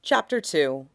Chapter 2.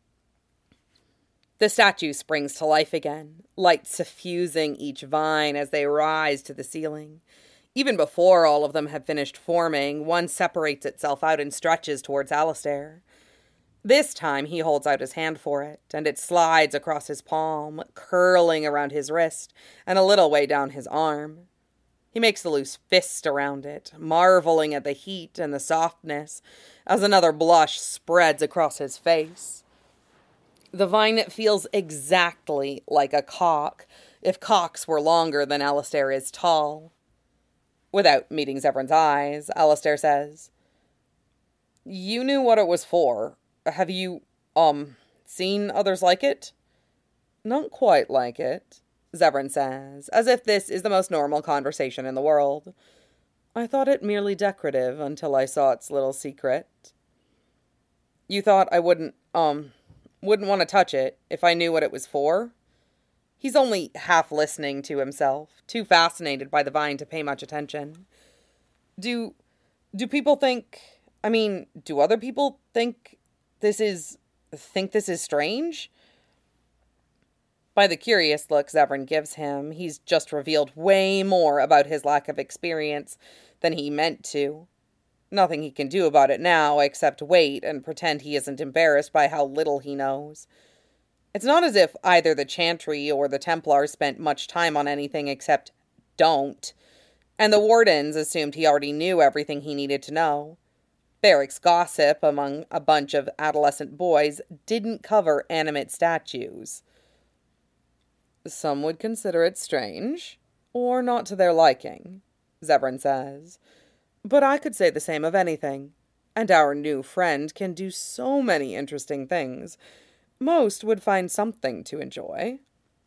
The statue springs to life again, light suffusing each vine as they rise to the ceiling. Even before all of them have finished forming, one separates itself out and stretches towards Alistair. This time he holds out his hand for it, and it slides across his palm, curling around his wrist and a little way down his arm. He makes a loose fist around it, marveling at the heat and the softness, as another blush spreads across his face. The vine feels exactly like a cock, if cocks were longer than Alistair is tall. Without meeting Zevran's eyes, Alistair says, "You knew what it was for. Have you, seen others like it?" "Not quite like it," Zevran says, as if this is the most normal conversation in the world. "I thought it merely decorative until I saw its little secret." "You thought I wouldn't want to touch it if I knew what it was for?" He's only half listening to himself, too fascinated by the vine to pay much attention. Do people do other people think this is strange?" By the curious look Zevran gives him, he's just revealed way more about his lack of experience than he meant to. Nothing he can do about it now except wait and pretend he isn't embarrassed by how little he knows. It's not as if either the Chantry or the Templars spent much time on anything except don't, and the Wardens assumed he already knew everything he needed to know. Barrick's gossip among a bunch of adolescent boys didn't cover animate statues. "Some would consider it strange, or not to their liking," Zevran says. "But I could say the same of anything, and our new friend can do so many interesting things. Most would find something to enjoy."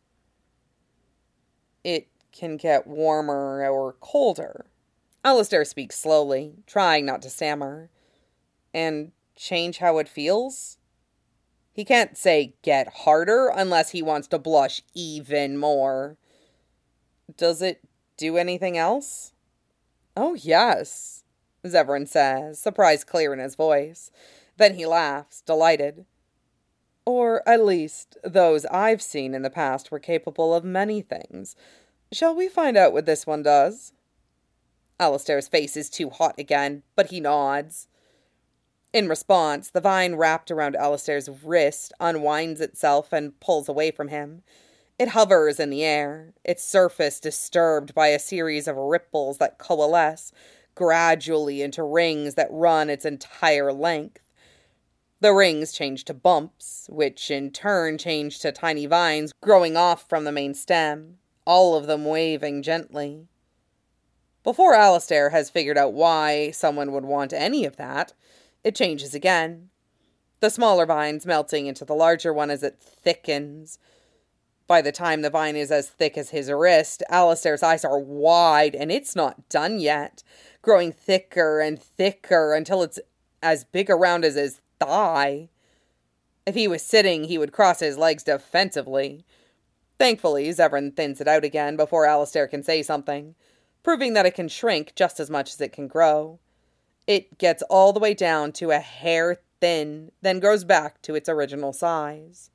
"It can get warmer or colder." Alistair speaks slowly, trying not to stammer. "And change how it feels?" He can't say get harder unless he wants to blush even more. "Does it do anything else?" "Oh, yes," Zevran says, surprise clear in his voice. Then he laughs, delighted. "Or, at least, those I've seen in the past were capable of many things. Shall we find out what this one does?" Alistair's face is too hot again, but he nods. In response, the vine wrapped around Alistair's wrist unwinds itself and pulls away from him. It hovers in the air, its surface disturbed by a series of ripples that coalesce gradually into rings that run its entire length. The rings change to bumps, which in turn change to tiny vines growing off from the main stem, all of them waving gently. Before Alistair has figured out why someone would want any of that, it changes again, the smaller vines melting into the larger one as it thickens. By the time the vine is as thick as his wrist, Alistair's eyes are wide, and it's not done yet, growing thicker and thicker until it's as big around as his thigh. If he was sitting, he would cross his legs defensively. Thankfully, Zevran thins it out again before Alistair can say something, proving that it can shrink just as much as it can grow. It gets all the way down to a hair thin, then grows back to its original size.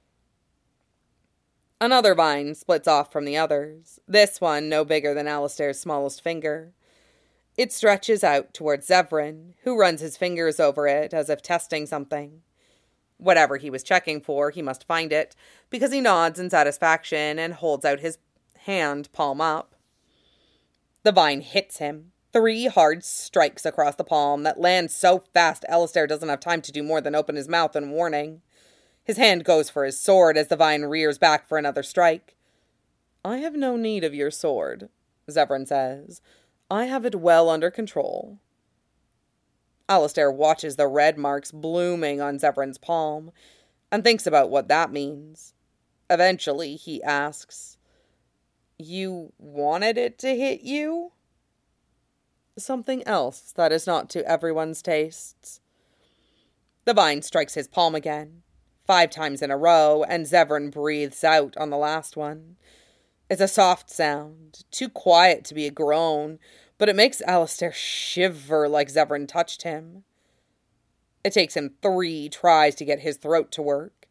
Another vine splits off from the others, this one no bigger than Alistair's smallest finger. It stretches out towards Zevran, who runs his fingers over it as if testing something. Whatever he was checking for, he must find it, because he nods in satisfaction and holds out his hand palm up. The vine hits him. 3 hard strikes across the palm that land so fast Alistair doesn't have time to do more than open his mouth in warning. His hand goes for his sword as the vine rears back for another strike. "I have no need of your sword," Zevran says. "I have it well under control." Alistair watches the red marks blooming on Zevran's palm and thinks about what that means. Eventually, he asks, "You wanted it to hit you?" "Something else that is not to everyone's tastes." The vine strikes his palm again, 5 times in a row, and Zevran breathes out on the last one. It's a soft sound, too quiet to be a groan, but it makes Alistair shiver like Zevran touched him. It takes him 3 tries to get his throat to work.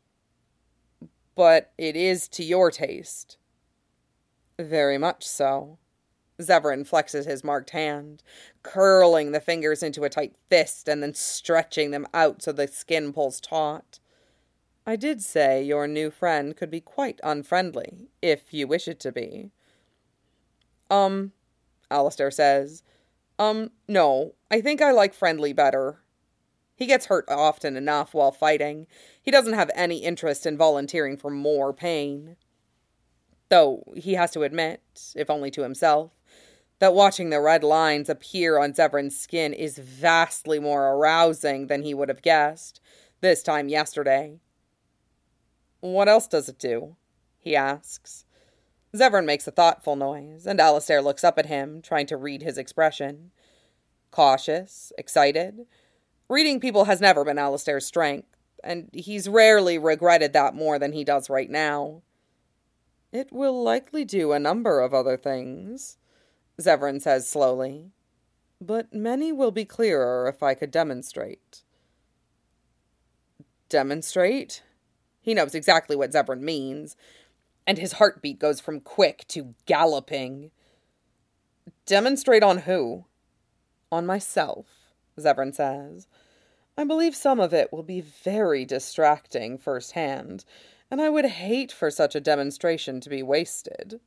But it is to your taste. Very much so. Zevran flexes his marked hand, curling the fingers into a tight fist and then stretching them out so the skin pulls taut. I did say your new friend could be quite unfriendly, if you wish it to be. Alistair says. No, I think I like friendly better. He gets hurt often enough while fighting. He doesn't have any interest in volunteering for more pain. Though he has to admit, if only to himself, that watching the red lines appear on Zevran's skin is vastly more arousing than he would have guessed, this time yesterday. What else does it do? He asks. Zevran makes a thoughtful noise, and Alistair looks up at him, trying to read his expression. Cautious, excited. Reading people has never been Alistair's strength, and he's rarely regretted that more than he does right now. It will likely do a number of other things, Zevran says slowly, but many will be clearer if I could demonstrate. Demonstrate? He knows exactly what Zevran means, and his heartbeat goes from quick to galloping. Demonstrate on who? On myself, Zevran says. I believe some of it will be very distracting firsthand, and I would hate for such a demonstration to be wasted.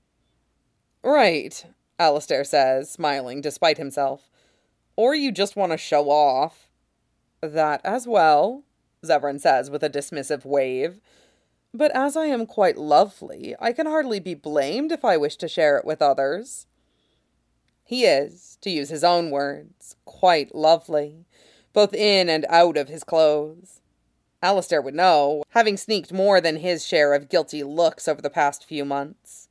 Right, Alistair says, smiling despite himself. Or you just want to show off. That as well, Zevran says with a dismissive wave. But as I am quite lovely, I can hardly be blamed if I wish to share it with others. He is, to use his own words, quite lovely, both in and out of his clothes. Alistair would know, having sneaked more than his share of guilty looks over the past few months.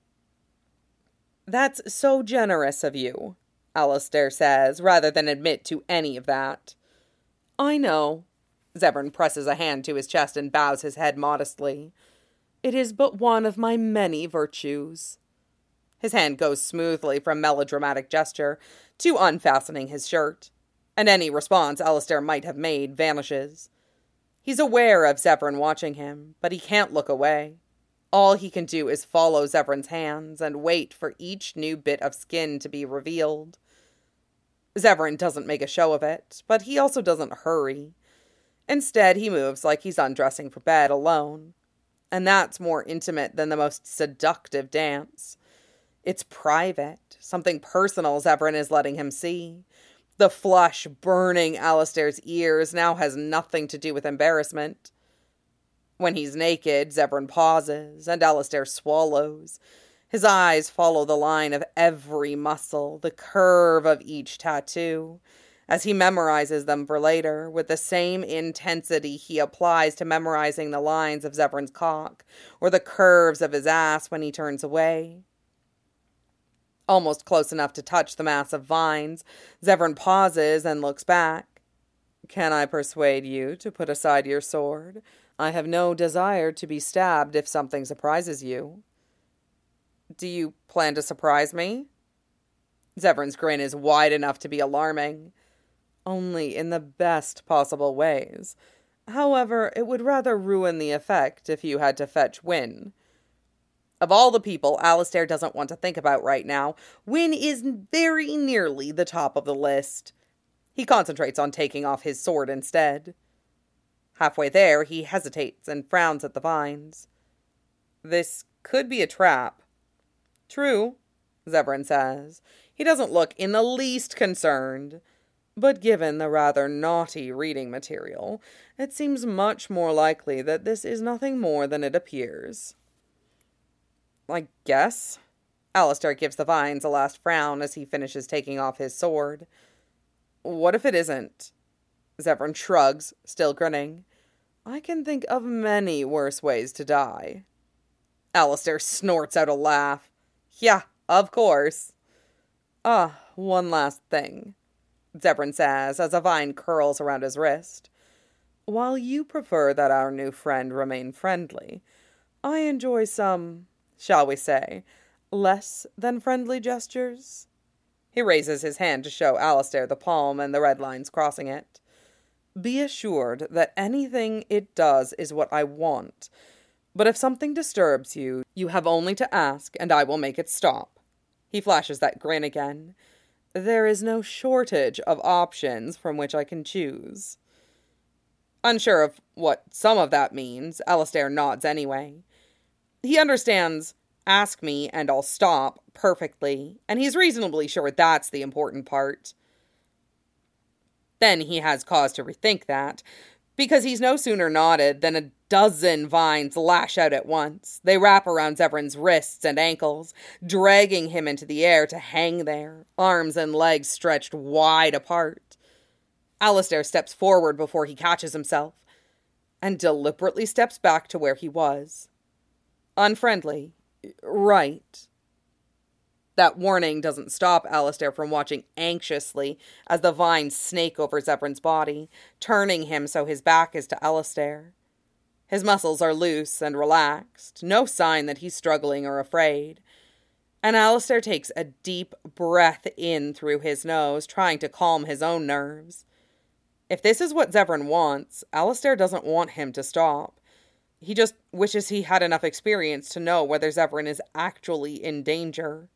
That's so generous of you, Alistair says, rather than admit to any of that. I know. Zevran presses a hand to his chest and bows his head modestly. It is but one of my many virtues. His hand goes smoothly from melodramatic gesture to unfastening his shirt, and any response Alistair might have made vanishes. He's aware of Zevran watching him, but he can't look away. All he can do is follow Zevran's hands and wait for each new bit of skin to be revealed. Zevran doesn't make a show of it, but he also doesn't hurry. Instead, he moves like he's undressing for bed alone. And that's more intimate than the most seductive dance. It's private, something personal Zevran is letting him see. The flush burning Alistair's ears now has nothing to do with embarrassment. When he's naked, Zevran pauses, and Alistair swallows. His eyes follow the line of every muscle, the curve of each tattoo, as he memorizes them for later, with the same intensity he applies to memorizing the lines of Zevran's cock, or the curves of his ass when he turns away. Almost close enough to touch the mass of vines, Zevran pauses and looks back. Can I persuade you to put aside your sword? I have no desire to be stabbed if something surprises you. Do you plan to surprise me? Zevran's grin is wide enough to be alarming. Only in the best possible ways. However, it would rather ruin the effect if you had to fetch Wyn. Of all the people Alistair doesn't want to think about right now, Wyn is very nearly the top of the list. He concentrates on taking off his sword instead. Halfway there, he hesitates and frowns at the vines. This could be a trap. True, Zevran says. He doesn't look in the least concerned. But given the rather naughty reading material, it seems much more likely that this is nothing more than it appears. I guess. Alistair gives the vines a last frown as he finishes taking off his sword. What if it isn't? Zevran shrugs, still grinning. I can think of many worse ways to die. Alistair snorts out a laugh. Yeah, of course. One last thing, Zevran says as a vine curls around his wrist. While you prefer that our new friend remain friendly, I enjoy some, shall we say, less than friendly gestures. He raises his hand to show Alistair the palm and the red lines crossing it. Be assured that anything it does is what I want. But if something disturbs you, you have only to ask, and I will make it stop." He flashes that grin again. "There is no shortage of options from which I can choose." Unsure of what some of that means, Alistair nods anyway. He understands "ask me and I'll stop" perfectly, and he's reasonably sure that's the important part. Then he has cause to rethink that, because he's no sooner nodded than a dozen vines lash out at once. They wrap around Zevran's wrists and ankles, dragging him into the air to hang there, arms and legs stretched wide apart. Alistair steps forward before he catches himself, and deliberately steps back to where he was. Unfriendly. Right. That warning doesn't stop Alistair from watching anxiously as the vines snake over Zevran's body, turning him so his back is to Alistair. His muscles are loose and relaxed, no sign that he's struggling or afraid. And Alistair takes a deep breath in through his nose, trying to calm his own nerves. If this is what Zevran wants, Alistair doesn't want him to stop. He just wishes he had enough experience to know whether Zevran is actually in danger.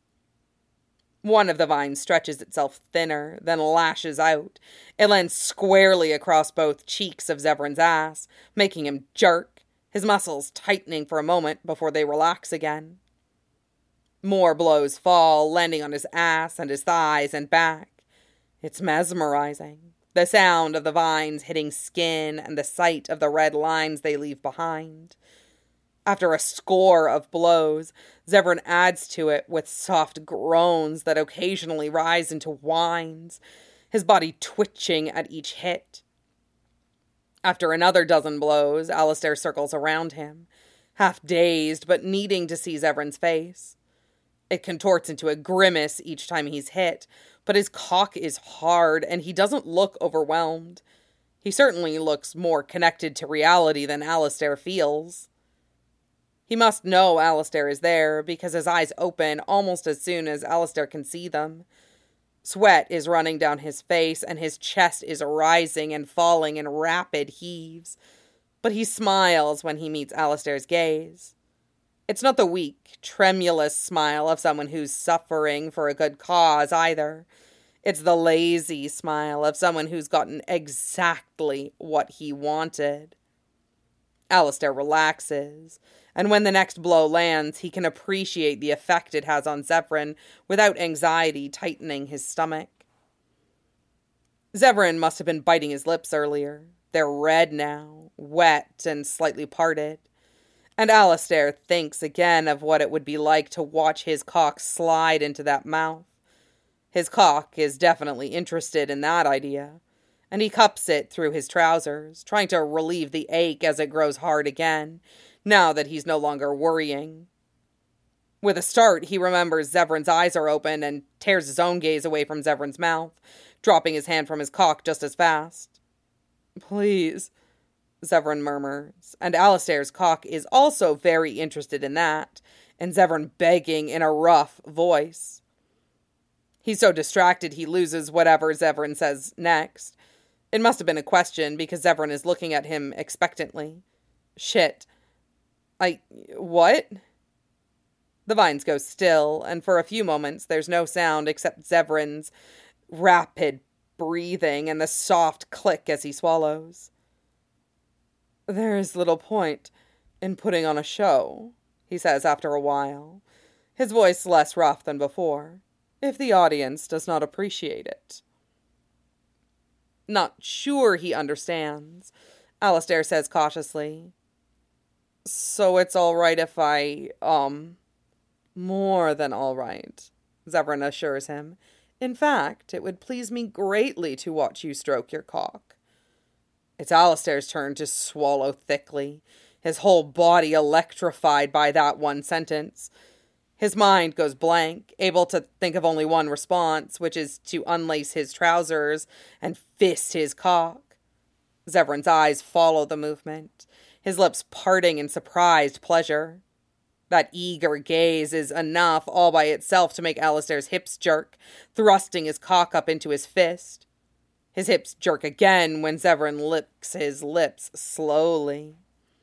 One of the vines stretches itself thinner, then lashes out. It lands squarely across both cheeks of Zevran's ass, making him jerk, his muscles tightening for a moment before they relax again. More blows fall, landing on his ass and his thighs and back. It's mesmerizing. The sound of the vines hitting skin and the sight of the red lines they leave behind. After a score of blows, Zevran adds to it with soft groans that occasionally rise into whines, his body twitching at each hit. After another dozen blows, Alistair circles around him, half dazed but needing to see Zevran's face. It contorts into a grimace each time he's hit, but his cock is hard and he doesn't look overwhelmed. He certainly looks more connected to reality than Alistair feels. He must know Alistair is there, because his eyes open almost as soon as Alistair can see them. Sweat is running down his face, and his chest is rising and falling in rapid heaves. But he smiles when he meets Alistair's gaze. It's not the weak, tremulous smile of someone who's suffering for a good cause, either. It's the lazy smile of someone who's gotten exactly what he wanted. Alistair relaxes, and when the next blow lands, he can appreciate the effect it has on Zevran without anxiety tightening his stomach. Zevran must have been biting his lips earlier. They're red now, wet and slightly parted. And Alistair thinks again of what it would be like to watch his cock slide into that mouth. His cock is definitely interested in that idea, and he cups it through his trousers, trying to relieve the ache as it grows hard again, now that he's no longer worrying. With a start, he remembers Zevran's eyes are open and tears his own gaze away from Zevran's mouth, dropping his hand from his cock just as fast. "Please," Zevran murmurs, and Alistair's cock is also very interested in that, and Zevran begging in a rough voice. He's so distracted he loses whatever Zevran says next. It must have been a question, because Zevran is looking at him expectantly. Shit. What? The vines go still, and for a few moments there's no sound except Zevran's rapid breathing and the soft click as he swallows. "There is little point in putting on a show," he says after a while, his voice less rough than before, "if the audience does not appreciate it." Not sure he understands, Alistair says cautiously. "So it's all right if I, more than all right," Zevran assures him. "In fact, it would please me greatly to watch you stroke your cock." It's Alistair's turn to swallow thickly, his whole body electrified by that one sentence. His mind goes blank, able to think of only one response, which is to unlace his trousers and fist his cock. Zevran's eyes follow the movement, his lips parting in surprised pleasure. That eager gaze is enough all by itself to make Alistair's hips jerk, thrusting his cock up into his fist. His hips jerk again when Zevran licks his lips slowly.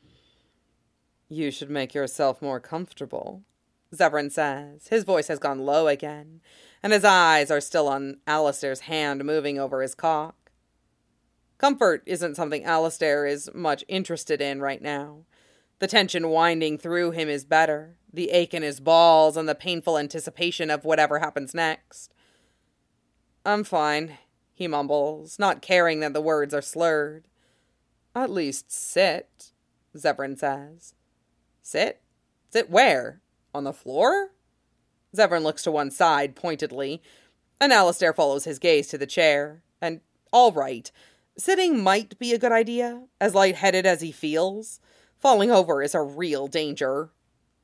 "You should make yourself more comfortable," Zevran says. His voice has gone low again, and his eyes are still on Alistair's hand moving over his cock. Comfort isn't something Alistair is much interested in right now. The tension winding through him is better, the ache in his balls and the painful anticipation of whatever happens next. "I'm fine," he mumbles, not caring that the words are slurred. "At least sit," Zevran says. "Sit? Sit where? On the floor?" Zevran looks to one side pointedly, and Alistair follows his gaze to the chair. And all right, sitting might be a good idea, as lightheaded as he feels. Falling over is a real danger.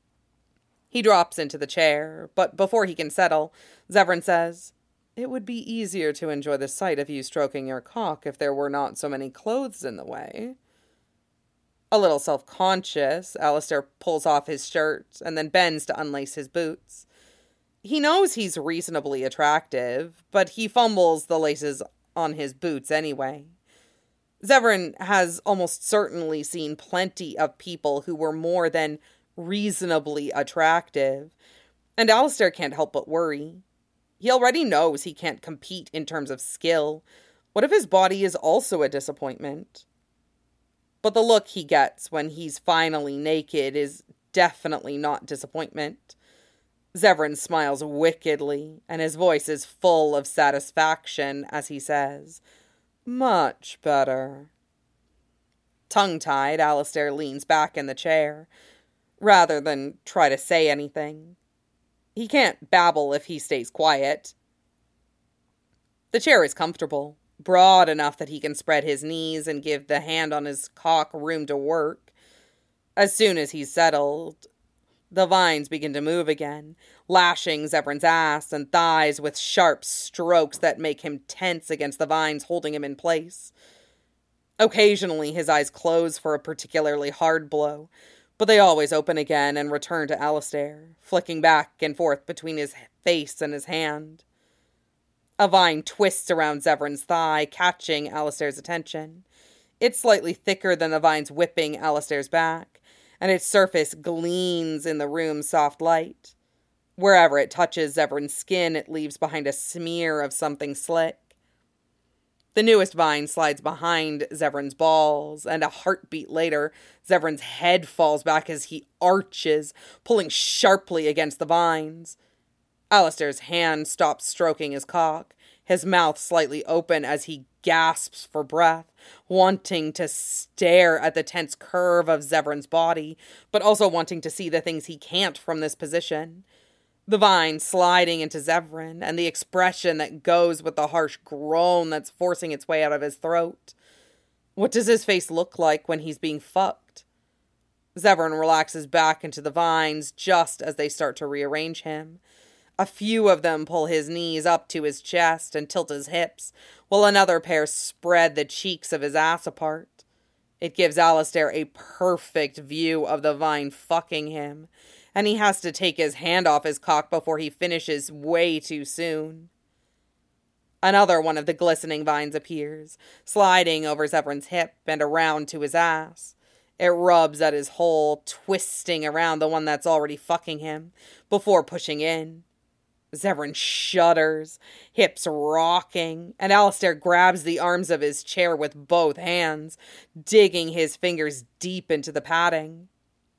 He drops into the chair, but before he can settle, Zevran says, "It would be easier to enjoy the sight of you stroking your cock if there were not so many clothes in the way." A little self-conscious, Alistair pulls off his shirt and then bends to unlace his boots. He knows he's reasonably attractive, but he fumbles the laces on his boots anyway. Zevran has almost certainly seen plenty of people who were more than reasonably attractive, and Alistair can't help but worry. He already knows he can't compete in terms of skill. What if his body is also a disappointment? But the look he gets when he's finally naked is definitely not disappointment. Zevran smiles wickedly, and his voice is full of satisfaction as he says, "Much better." Tongue-tied, Alistair leans back in the chair, rather than try to say anything. He can't babble if he stays quiet. The chair is comfortable, broad enough that he can spread his knees and give the hand on his cock room to work. As soon as he's settled, the vines begin to move again, lashing Zevran's ass and thighs with sharp strokes that make him tense against the vines holding him in place. Occasionally his eyes close for a particularly hard blow, but they always open again and return to Alistair, flicking back and forth between his face and his hand. A vine twists around Zevran's thigh, catching Alistair's attention. It's slightly thicker than the vines whipping Alistair's back, and its surface gleams in the room's soft light. Wherever it touches Zevran's skin, it leaves behind a smear of something slick. The newest vine slides behind Zevran's balls, and a heartbeat later, Zevran's head falls back as he arches, pulling sharply against the vines. Alistair's hand stops stroking his cock, his mouth slightly open as he gasps for breath, wanting to stare at the tense curve of Zevran's body, but also wanting to see the things he can't from this position. The vine sliding into Zevran, and the expression that goes with the harsh groan that's forcing its way out of his throat. What does his face look like when he's being fucked? Zevran relaxes back into the vines just as they start to rearrange him. A few of them pull his knees up to his chest and tilt his hips, while another pair spread the cheeks of his ass apart. It gives Alistair a perfect view of the vine fucking him, and he has to take his hand off his cock before he finishes way too soon. Another one of the glistening vines appears, sliding over Zevran's hip and around to his ass. It rubs at his hole, twisting around the one that's already fucking him, before pushing in. Zevran shudders, hips rocking, and Alistair grabs the arms of his chair with both hands, digging his fingers deep into the padding.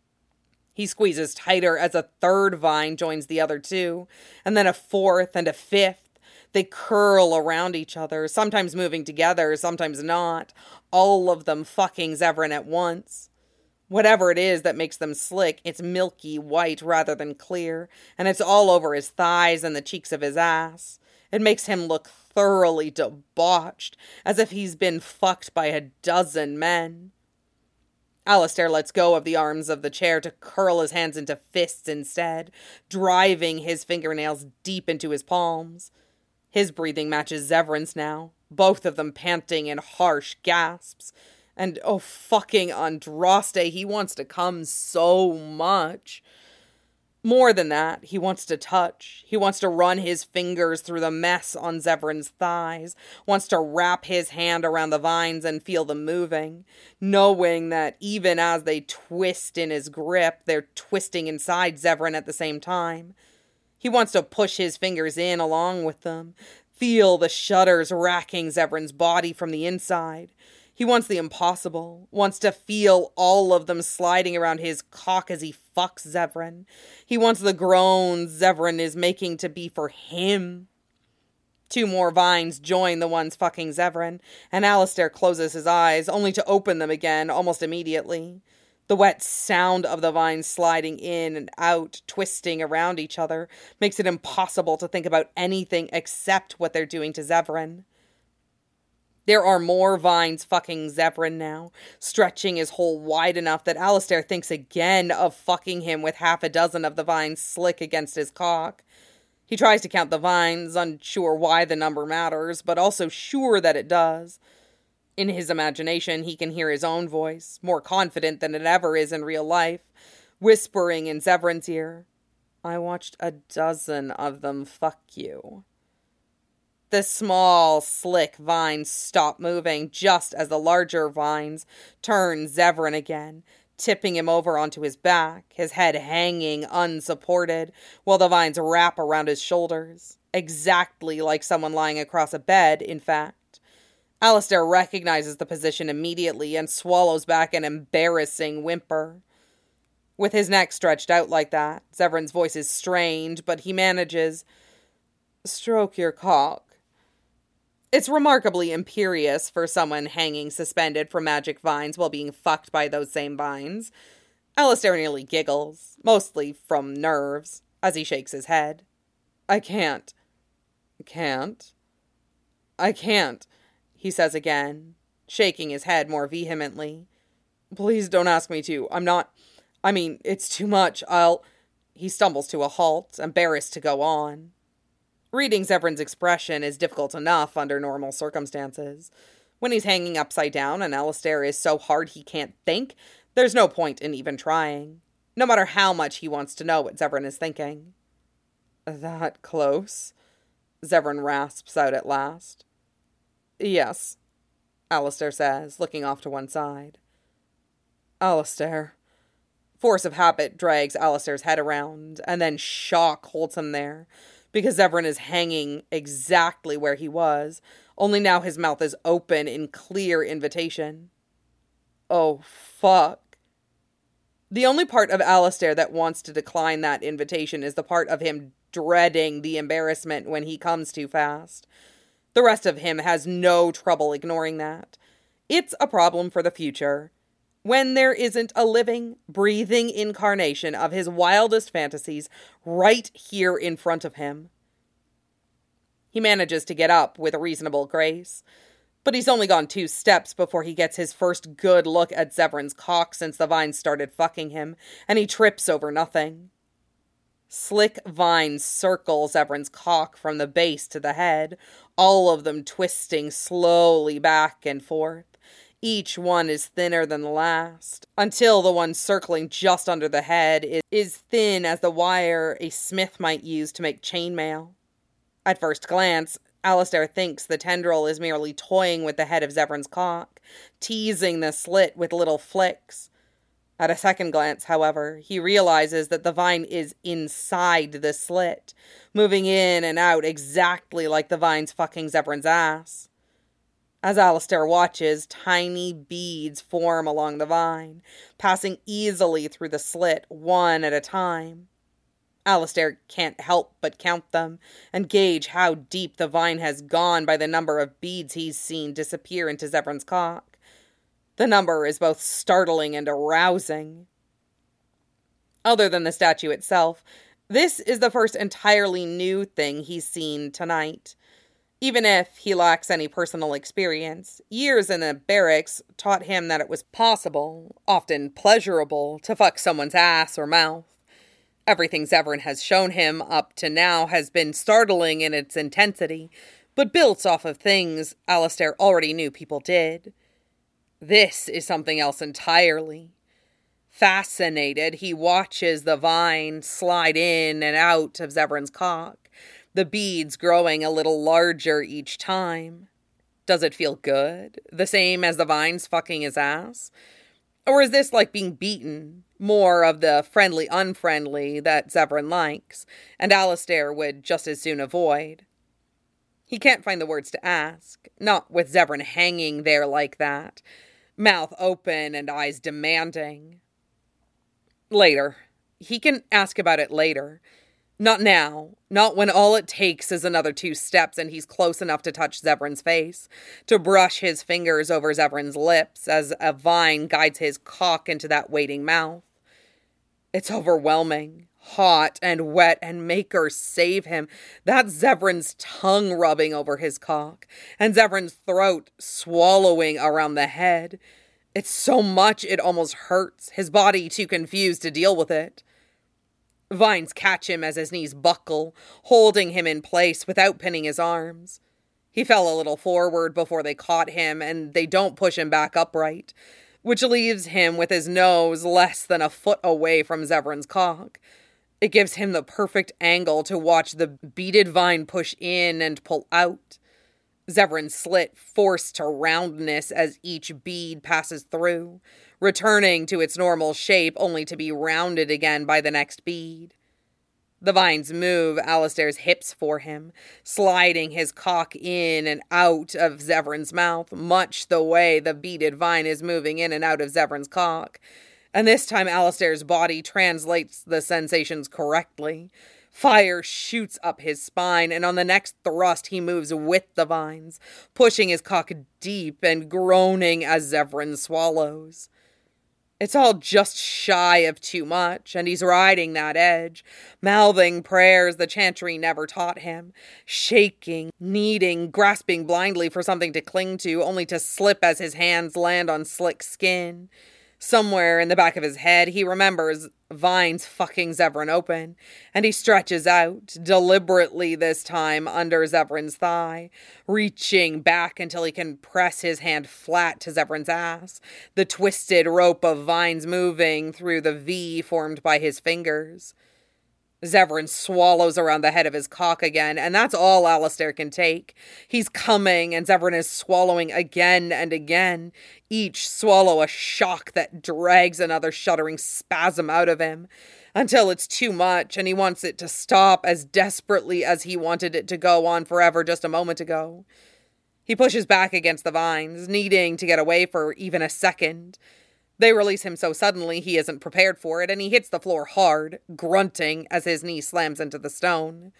He squeezes tighter as a third vine joins the other two, and then a fourth and a fifth. They curl around each other, sometimes moving together, sometimes not, all of them fucking Zevran at once. Whatever it is that makes them slick, it's milky white rather than clear, and it's all over his thighs and the cheeks of his ass. It makes him look thoroughly debauched, as if he's been fucked by a dozen men. Alistair lets go of the arms of the chair to curl his hands into fists instead, driving his fingernails deep into his palms. His breathing matches Zevran's now, both of them panting in harsh gasps. And oh fucking Andraste, he wants to come so much. More than that, he wants to touch. He wants to run his fingers through the mess on Zevran's thighs, wants to wrap his hand around the vines and feel them moving, knowing that even as they twist in his grip, they're twisting inside Zevran at the same time. He wants to push his fingers in along with them, feel the shudders racking Zevran's body from the inside. He wants the impossible, wants to feel all of them sliding around his cock as he fucks Zevran. He wants the groans Zevran is making to be for him. 2 more vines join the ones fucking Zevran, and Alistair closes his eyes, only to open them again almost immediately. The wet sound of the vines sliding in and out, twisting around each other, makes it impossible to think about anything except what they're doing to Zevran. There are more vines fucking Zevran now, stretching his hole wide enough that Alistair thinks again of fucking him with 6 of the vines slick against his cock. He tries to count the vines, unsure why the number matters, but also sure that it does. In his imagination, he can hear his own voice, more confident than it ever is in real life, whispering in Zevran's ear, "I watched 12 of them fuck you." The small, slick vines stop moving just as the larger vines turn Zevran again, tipping him over onto his back, his head hanging unsupported, while the vines wrap around his shoulders, exactly like someone lying across a bed, in fact. Alistair recognizes the position immediately and swallows back an embarrassing whimper. With his neck stretched out like that, Zevran's voice is strained, but he manages, "Stroke your cock." It's remarkably imperious for someone hanging suspended from magic vines while being fucked by those same vines. Alistair nearly giggles, mostly from nerves, as he shakes his head. "I can't." "Can't?" "I can't," he says again, shaking his head more vehemently. "Please don't ask me to. It's too much. He stumbles to a halt, embarrassed to go on. Reading Zevran's expression is difficult enough under normal circumstances. When he's hanging upside down and Alistair is so hard he can't think, there's no point in even trying, no matter how much he wants to know what Zevran is thinking. "That close?" Zevran rasps out at last. "Yes," Alistair says, looking off to one side. "Alistair." Force of habit drags Alistair's head around, and then shock holds him there, because Zevran is hanging exactly where he was, only now his mouth is open in clear invitation. "Oh, fuck." The only part of Alistair that wants to decline that invitation is the part of him dreading the embarrassment when he comes too fast. The rest of him has no trouble ignoring that. It's a problem for the future, when there isn't a living, breathing incarnation of his wildest fantasies right here in front of him. He manages to get up with a reasonable grace, but he's only gone 2 steps before he gets his first good look at Zevran's cock since the vines started fucking him, and he trips over nothing. Slick vines circle Zevran's cock from the base to the head, all of them twisting slowly back and forth. Each one is thinner than the last, until the one circling just under the head is thin as the wire a smith might use to make chainmail. At first glance, Alistair thinks the tendril is merely toying with the head of Zevran's cock, teasing the slit with little flicks. At a second glance, however, he realizes that the vine is inside the slit, moving in and out exactly like the vines fucking Zevran's ass. As Alistair watches, tiny beads form along the vine, passing easily through the slit, one at a time. Alistair can't help but count them, and gauge how deep the vine has gone by the number of beads he's seen disappear into Zevran's cock. The number is both startling and arousing. Other than the statue itself, this is the first entirely new thing he's seen tonight. Even if he lacks any personal experience, years in the barracks taught him that it was possible, often pleasurable, to fuck someone's ass or mouth. Everything Zevran has shown him up to now has been startling in its intensity, but built off of things Alistair already knew people did. This is something else entirely. Fascinated, he watches the vine slide in and out of Zevran's cock, the beads growing a little larger each time. Does it feel good? The same as the vines fucking his ass? Or is this like being beaten? More of the friendly-unfriendly that Zevran likes, and Alistair would just as soon avoid. He can't find the words to ask, not with Zevran hanging there like that, mouth open and eyes demanding. Later. He can ask about it later. Not now. Not when all it takes is another 2 steps and he's close enough to touch Zevran's face, to brush his fingers over Zevran's lips as a vine guides his cock into that waiting mouth. It's overwhelming, hot and wet, and Maker save him. That's Zevran's tongue rubbing over his cock, and Zevran's throat swallowing around the head. It's so much it almost hurts, his body too confused to deal with it. Vines catch him as his knees buckle, holding him in place without pinning his arms. He fell a little forward before they caught him, and they don't push him back upright, which leaves him with his nose less than a foot away from Zevran's cock. It gives him the perfect angle to watch the beaded vine push in and pull out. Zevran's slit forced to roundness as each bead passes through, returning to its normal shape only to be rounded again by the next bead. The vines move Alistair's hips for him, sliding his cock in and out of Zevran's mouth, much the way the beaded vine is moving in and out of Zevran's cock. And this time Alistair's body translates the sensations correctly. Fire shoots up his spine, and on the next thrust he moves with the vines, pushing his cock deep and groaning as Zevran swallows. It's all just shy of too much, and he's riding that edge, mouthing prayers the chantry never taught him, shaking, kneading, grasping blindly for something to cling to, only to slip as his hands land on slick skin. Somewhere in the back of his head, he remembers vines fucking Zevran open, and he stretches out, deliberately this time under Zevran's thigh, reaching back until he can press his hand flat to Zevran's ass, the twisted rope of vines moving through the V formed by his fingers. Zevran swallows around the head of his cock again, and that's all Alistair can take. He's coming, and Zevran is swallowing again and again, each swallow a shock that drags another shuddering spasm out of him, until it's too much, and he wants it to stop as desperately as he wanted it to go on forever just a moment ago. He pushes back against the vines, needing to get away for even a second. They release him so suddenly he isn't prepared for it, and he hits the floor hard, grunting as his knee slams into the stone.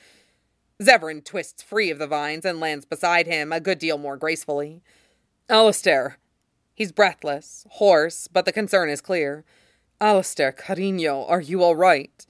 Zevran twists free of the vines and lands beside him a good deal more gracefully. Alistair. He's breathless, hoarse, but the concern is clear. Alistair, cariño, are you all right?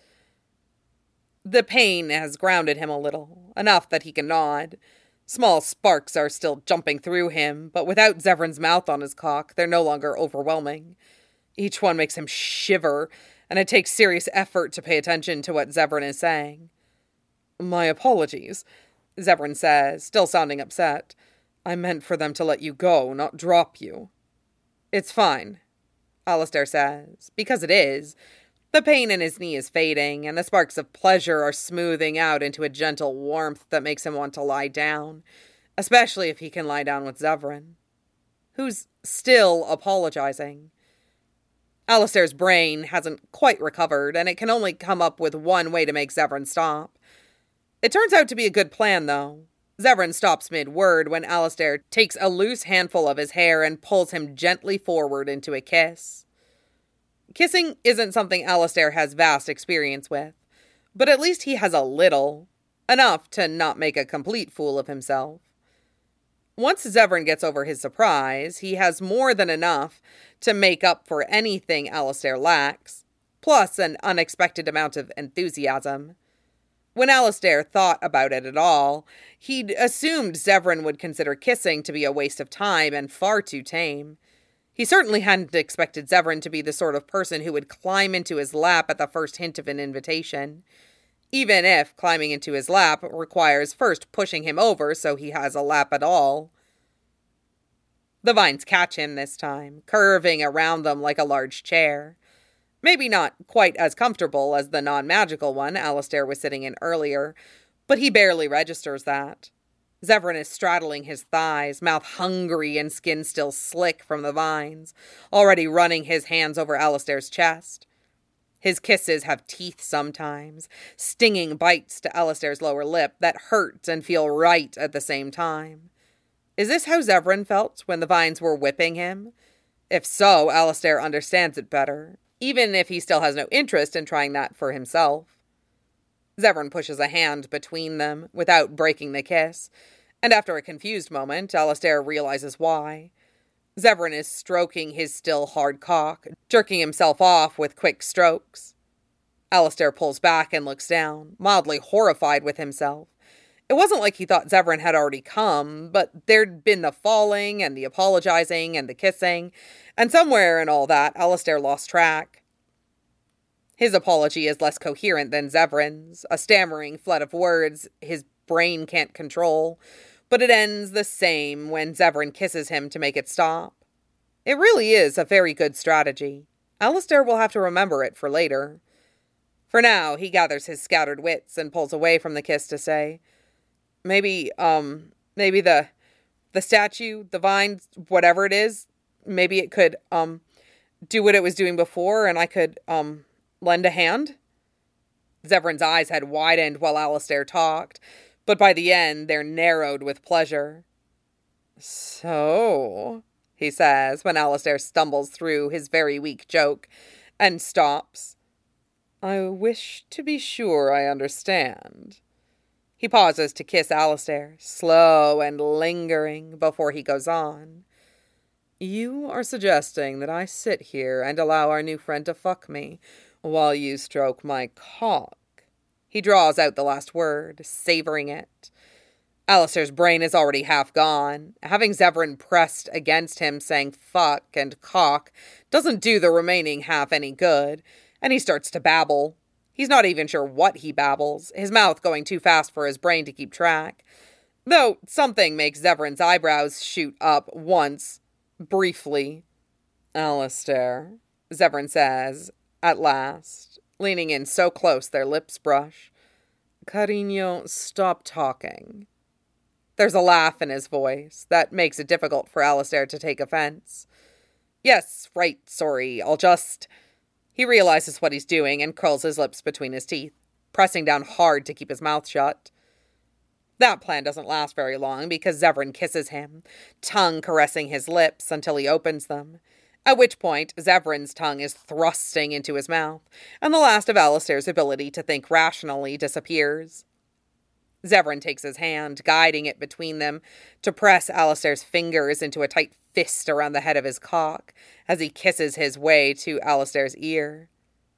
The pain has grounded him a little, enough that he can nod. Small sparks are still jumping through him, but without Zevran's mouth on his cock, they're no longer overwhelming. Each one makes him shiver, and it takes serious effort to pay attention to what Zevran is saying. My apologies, Zevran says, still sounding upset. I meant for them to let you go, not drop you. It's fine, Alistair says, because it is. The pain in his knee is fading, and the sparks of pleasure are smoothing out into a gentle warmth that makes him want to lie down, especially if he can lie down with Zevran, who's still apologizing. Alistair's brain hasn't quite recovered, and it can only come up with one way to make Zevran stop. It turns out to be a good plan, though. Zevran stops mid-word when Alistair takes a loose handful of his hair and pulls him gently forward into a kiss. Kissing isn't something Alistair has vast experience with, but at least he has a little, enough to not make a complete fool of himself. Once Zevran gets over his surprise, he has more than enough to make up for anything Alistair lacks, plus an unexpected amount of enthusiasm. When Alistair thought about it at all, he'd assumed Zevran would consider kissing to be a waste of time and far too tame. He certainly hadn't expected Zevran to be the sort of person who would climb into his lap at the first hint of an invitation, even if climbing into his lap requires first pushing him over so he has a lap at all. The vines catch him this time, curving around them like a large chair. Maybe not quite as comfortable as the non-magical one Alistair was sitting in earlier, but he barely registers that. Zevran is straddling his thighs, mouth hungry and skin still slick from the vines, already running his hands over Alistair's chest. His kisses have teeth sometimes, stinging bites to Alistair's lower lip that hurt and feel right at the same time. Is this how Zevran felt when the vines were whipping him? If so, Alistair understands it better, even if he still has no interest in trying that for himself. Zevran pushes a hand between them without breaking the kiss, and after a confused moment, Alistair realizes why. Zevran is stroking his still hard cock, jerking himself off with quick strokes. Alistair pulls back and looks down, mildly horrified with himself. It wasn't like he thought Zevran had already come, but there'd been the falling and the apologizing and the kissing, and somewhere in all that, Alistair lost track. His apology is less coherent than Zevran's, a stammering flood of words his brain can't control, but it ends the same when Zevran kisses him to make it stop. It really is a very good strategy. Alistair will have to remember it for later. For now, he gathers his scattered wits and pulls away from the kiss to say, maybe the statue, the vine, whatever it is, maybe it could, do what it was doing before and I could, lend a hand? Zevran's eyes had widened while Alistair talked, but by the end they're narrowed with pleasure. So, he says when Alistair stumbles through his very weak joke and stops. I wish to be sure I understand. He pauses to kiss Alistair, slow and lingering, before he goes on. You are suggesting that I sit here and allow our new friend to fuck me, while you stroke my cock. He draws out the last word, savoring it. Alistair's brain is already half gone. Having Zevran pressed against him saying fuck and cock doesn't do the remaining half any good, and he starts to babble. He's not even sure what he babbles, his mouth going too fast for his brain to keep track. Though something makes Zevran's eyebrows shoot up once, briefly. Alistair, Zevran says, at last, leaning in so close their lips brush. Cariño, stop talking. There's a laugh in his voice that makes it difficult for Alistair to take offense. Yes, right, sorry, I'll just... He realizes what he's doing and curls his lips between his teeth, pressing down hard to keep his mouth shut. That plan doesn't last very long because Zevran kisses him, tongue caressing his lips until he opens them. At which point, Zevran's tongue is thrusting into his mouth, and the last of Alistair's ability to think rationally disappears. Zevran takes his hand, guiding it between them, to press Alistair's fingers into a tight fist around the head of his cock, as he kisses his way to Alistair's ear.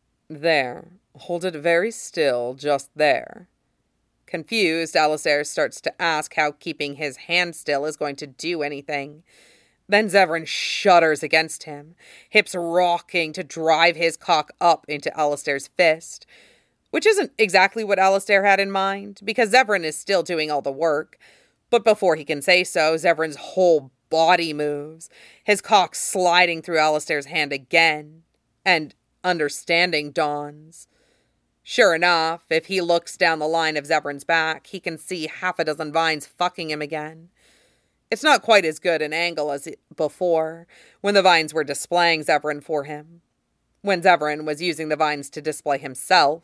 There, hold it very still, just there. Confused, Alistair starts to ask how keeping his hand still is going to do anything. Then Zevran shudders against him, hips rocking to drive his cock up into Alistair's fist, which isn't exactly what Alistair had in mind, because Zevran is still doing all the work. But before he can say so, Zevran's whole body moves, his cock sliding through Alistair's hand again, and understanding dawns. Sure enough, if he looks down the line of Zevran's back, he can see half a dozen vines fucking him again. It's not quite as good an angle as before, when the vines were displaying Zevran for him, when Zevran was using the vines to display himself.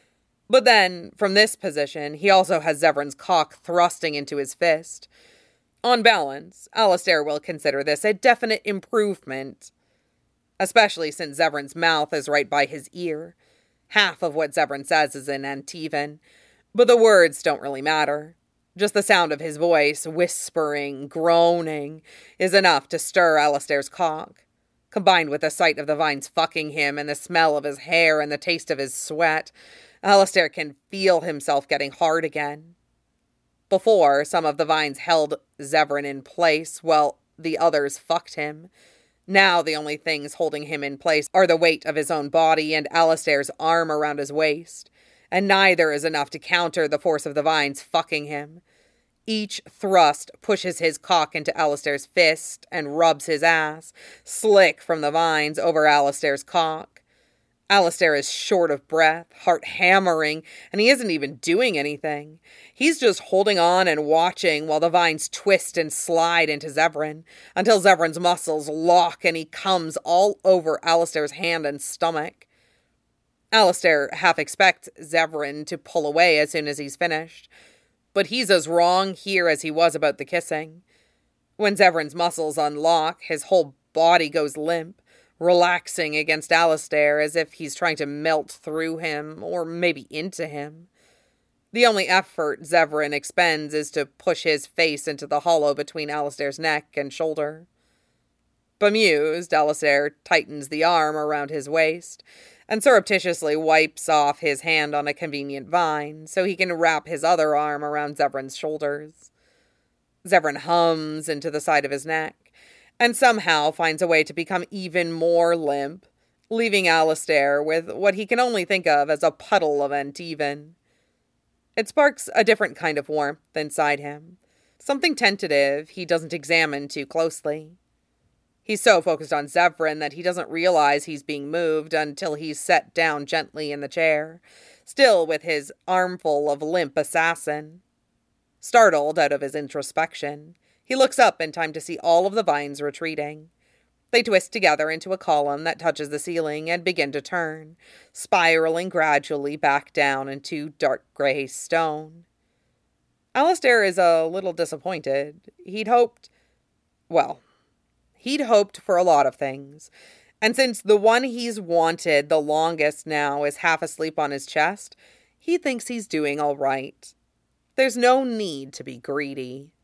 But then, from this position, he also has Zevran's cock thrusting into his fist. On balance, Alistair will consider this a definite improvement, especially since Zevran's mouth is right by his ear. Half of what Zevran says is in Antivan, but the words don't really matter. Just the sound of his voice, whispering, groaning, is enough to stir Alistair's cock. Combined with the sight of the vines fucking him and the smell of his hair and the taste of his sweat, Alistair can feel himself getting hard again. Before, some of the vines held Zevran in place while the others fucked him. Now the only things holding him in place are the weight of his own body and Alistair's arm around his waist, and neither is enough to counter the force of the vines fucking him. Each thrust pushes his cock into Alistair's fist and rubs his ass, slick from the vines, over Alistair's cock. Alistair is short of breath, heart hammering, and he isn't even doing anything. He's just holding on and watching while the vines twist and slide into Zevran, until Zevran's muscles lock and he comes all over Alistair's hand and stomach. Alistair half expects Zevran to pull away as soon as he's finished, but he's as wrong here as he was about the kissing. When Zevran's muscles unlock, his whole body goes limp, relaxing against Alistair as if he's trying to melt through him, or maybe into him. The only effort Zevran expends is to push his face into the hollow between Alistair's neck and shoulder. Bemused, Alistair tightens the arm around his waist, and surreptitiously wipes off his hand on a convenient vine, so he can wrap his other arm around Zevran's shoulders. Zevran hums into the side of his neck, and somehow finds a way to become even more limp, leaving Alistair with what he can only think of as a puddle of Antivan. It sparks a different kind of warmth inside him, something tentative he doesn't examine too closely. He's so focused on Zevran that he doesn't realize he's being moved until he's set down gently in the chair, still with his armful of limp assassin. Startled out of his introspection, he looks up in time to see all of the vines retreating. They twist together into a column that touches the ceiling and begin to turn, spiraling gradually back down into dark grey stone. Alistair is a little disappointed. He'd hoped for a lot of things, and since the one he's wanted the longest now is half asleep on his chest, he thinks he's doing all right. There's no need to be greedy.